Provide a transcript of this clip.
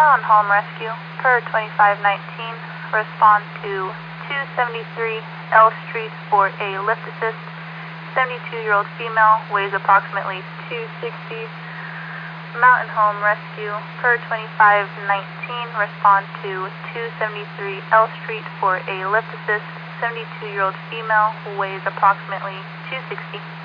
Mountain Home Rescue, per 2519, respond to 273 L Street for a lift assist. 72-year-old female, weighs approximately 260. Mountain Home Rescue, per 2519, respond to 273 L Street for a lift assist. 72-year-old female, who weighs approximately 260.